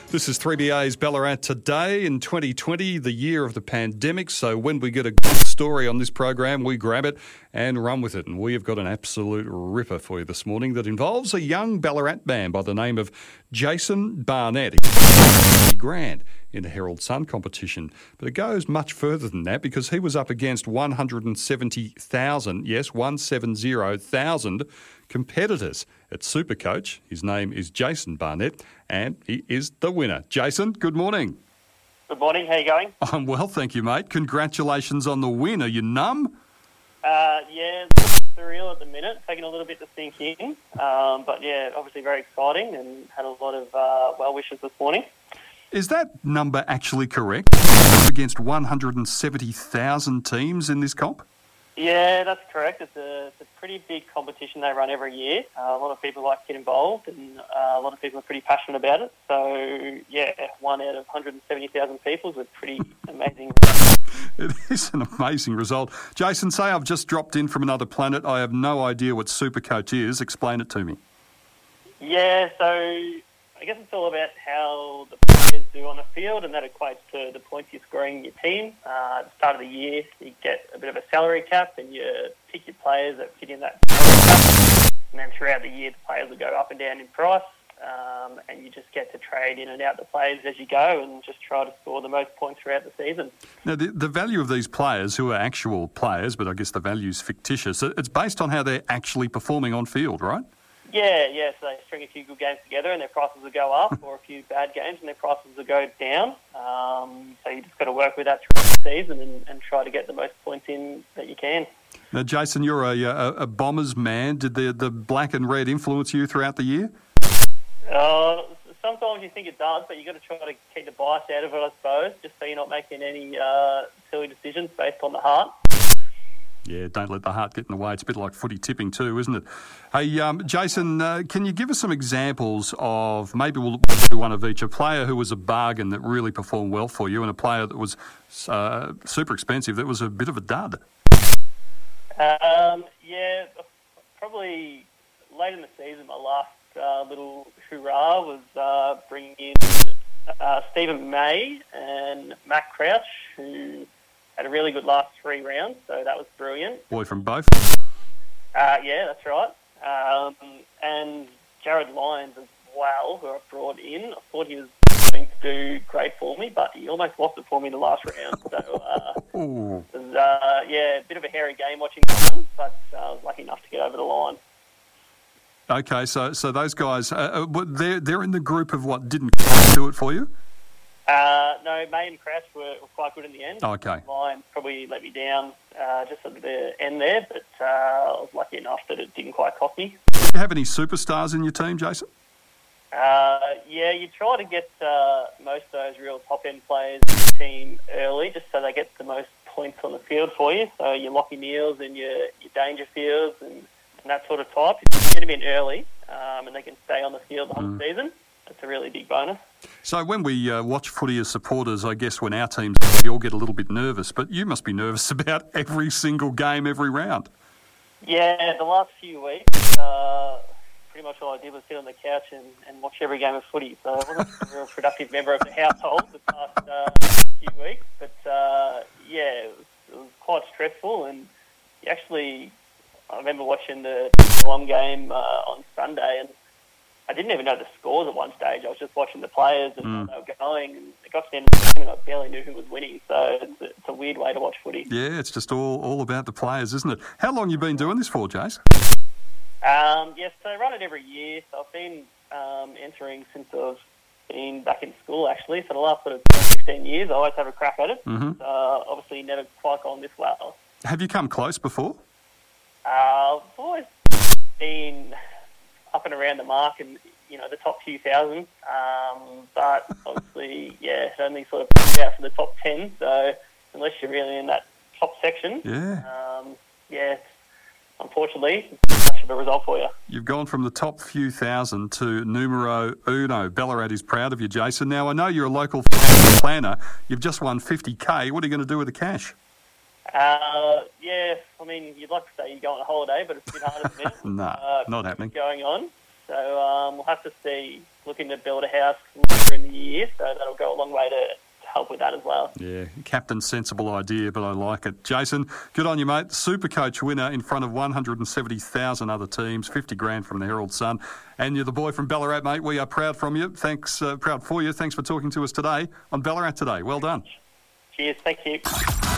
This is 3BA's Ballarat Today in 2020, the year of the pandemic. So when we get a good story on this program, we grab it and run with it. And we have got an absolute ripper for you this morning that involves a young Ballarat man by the name of Jason Barnett. He grand in the Herald Sun competition. But it goes much further than that because he was up against 170,000, yes, 170,000 competitors at Supercoach. His name is Jason Barnett and he is the winner. Jason, good morning. Good morning, how you going? I'm well, thank you, mate. Congratulations on the win. Are you numb? Yeah, it's surreal at the minute, taking a little bit to sink in. But yeah, obviously very exciting and had a lot of well wishes this morning. Is that number actually correct? Against 170,000 teams in this comp? Yeah, that's correct. It's a pretty big competition they run every year. A lot of people like to get involved and a lot of people are pretty passionate about it. So, yeah, 1 out of 170,000 people is a pretty amazing result. It is an amazing result. Jason, say I've just dropped in from another planet. I have no idea what Supercoach is. Explain it to me. Yeah, so I guess it's all about how the players do on the field, and that equates to the points you're scoring in your team. At the start of the year, you get a bit of a salary cap, and you pick your players that fit in that salary cap. And then throughout the year, the players will go up and down in price, and you just get to trade in and out the players as you go and just try to score the most points throughout the season. Now, the value of these players, who are actual players, but I guess the value's fictitious, it's based on how they're actually performing on field, right? Yeah, so they string a few good games together and their prices will go up, or a few bad games and their prices will go down. So you just got to work with that throughout the season and try to get the most points in that you can. Now, Jason, you're a Bombers man. Did the black and red influence you throughout the year? Sometimes you think it does, but you've got to try to keep the bias out of it, I suppose, just so you're not making any silly decisions based on the heart. Yeah, don't let the heart get in the way. It's a bit like footy tipping too, isn't it? Hey, Jason, can you give us some examples of, maybe we'll do one of each, a player who was a bargain that really performed well for you and a player that was super expensive that was a bit of a dud? Yeah, probably late in the season, my last little hurrah was bringing in Stephen May and Matt Crouch, who had a really good last 3 rounds, so that was brilliant. Boy from both? Yeah, that's right. And Jared Lyons as well, who I brought in. I thought he was going to do great for me, but he almost lost it for me in the last round. So, it was, a bit of a hairy game watching that one, but I was lucky enough to get over the line. Okay, so those guys, they're in the group of what didn't do it for you? No, May and Crouch were quite good in the end. Okay. Lions probably let me down just at the end there, but I was lucky enough that it didn't quite cost me. Do you have any superstars in your team, Jason? Yeah, you try to get most of those real top-end players in the team early, just so they get the most points on the field for you. So your Lockie Neals and your Dangerfields and that sort of type. If you get them in early and they can stay on the field the whole season, that's a really big bonus. So when we watch footy as supporters, I guess when our teams, we all get a little bit nervous, but you must be nervous about every single game, every round. Yeah, the last few weeks, pretty much all I did was sit on the couch and watch every game of footy. So I wasn't a real productive member of the household the past few weeks. But it was quite stressful. And I remember watching the Geelong game on Sunday, and I didn't even know the scores at one stage. I was just watching the players and how they were going, and it got to the end of the game and I barely knew who was winning. So it's a weird way to watch footy. Yeah, it's just all about the players, isn't it? How long have you been doing this for, Jace? Yes, so I run it every year. So I've been entering since I've been back in school, actually. For the last sort of 16 years, I always have a crack at it. Mm-hmm. Obviously never quite gone this well. Have you come close before? I've always been up and around the mark and, the top few thousand. But obviously, it only sort of comes out for the top 10. So unless you're really in that top section, unfortunately, it's much of a result for you. You've gone from the top few thousand to numero uno. Ballarat is proud of you, Jason. Now, I know you're a local planner. You've just won $50,000. What are you going to do with the cash? You'd like to say you go on a holiday, but it's a bit hard at the minute. No, not happening. Going on. So we'll have to see. Looking to build a house later in the year, so that'll go a long way to help with that as well. Yeah, captain, sensible idea, but I like it. Jason, good on you, mate. Supercoach winner in front of 170,000 other teams, 50 grand from the Herald Sun. And you're the boy from Ballarat, mate. We are proud from you. Thanks, proud for you. Thanks for talking to us today on Ballarat Today. Well done. Cheers. Thank you.